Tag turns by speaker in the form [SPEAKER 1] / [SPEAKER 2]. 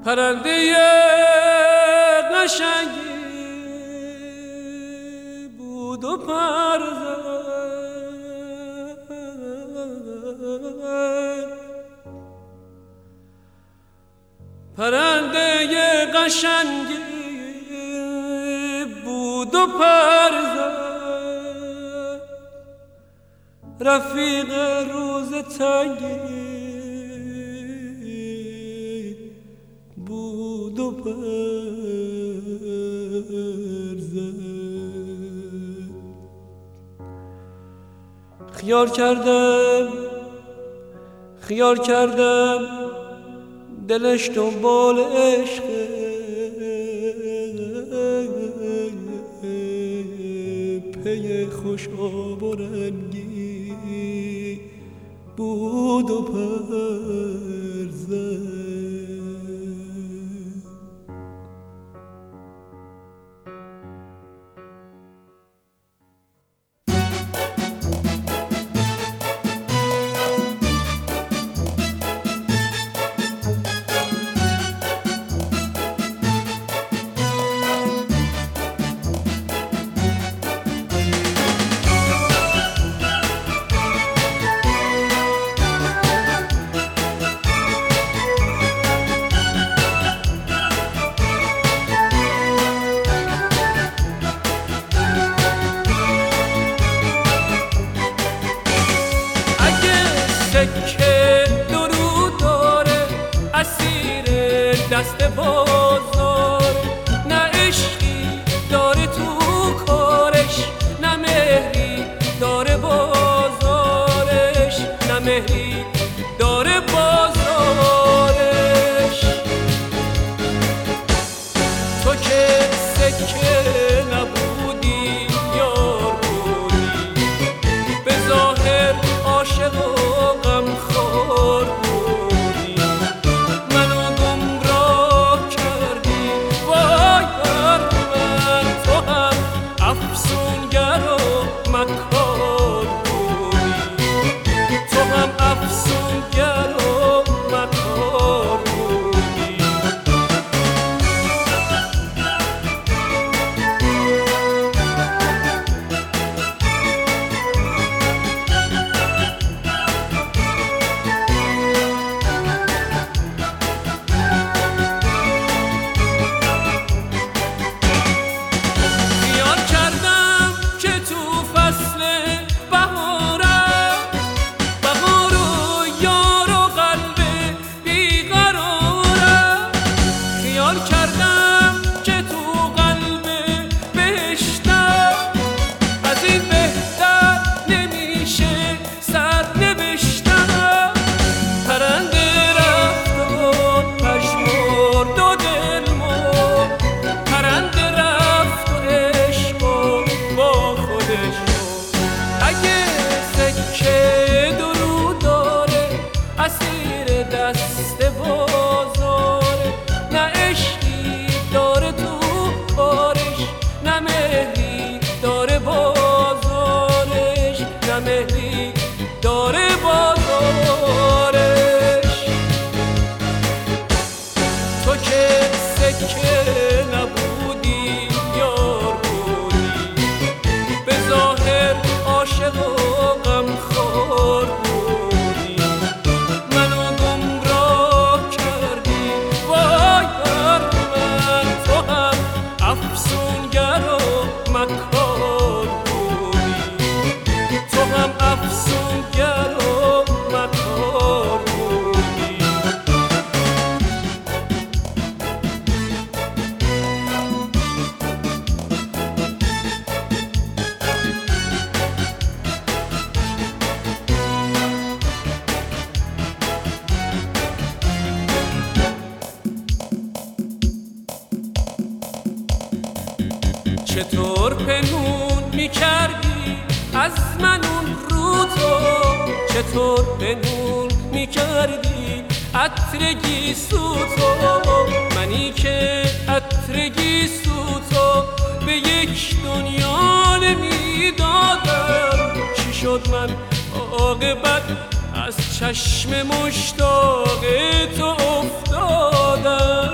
[SPEAKER 1] پرنده قشنگی بود و پر زد، پرنده قشنگی بود و پر زد، رفیق روز تنگی بود و پر زد. خیال کردم دلش دنبال عشق، پی خوش آب و رنگی بود و پر زد.
[SPEAKER 2] که درود داره اسیر دست بازار، نه عشقی داره تو کارش، نه مهری داره بازارش، نه مهری داره بازارش. تو که سکه نبودی یار بودی، به ظاهر عاشق و غمخوار بودی، منو گمراه کردی وای بر من. تو هم افسونگر و مکار بودی، تو هم افسونگر و مکار بودی.
[SPEAKER 1] چطور پنهون میکردی از من اون رو تو، چطور پنهون میکردی عطر گیسو تو، منی که عطر گیسو تو به یک دنیا نمیدادم. چی شد من عاقبت از چشم مشتاق تو افتادم؟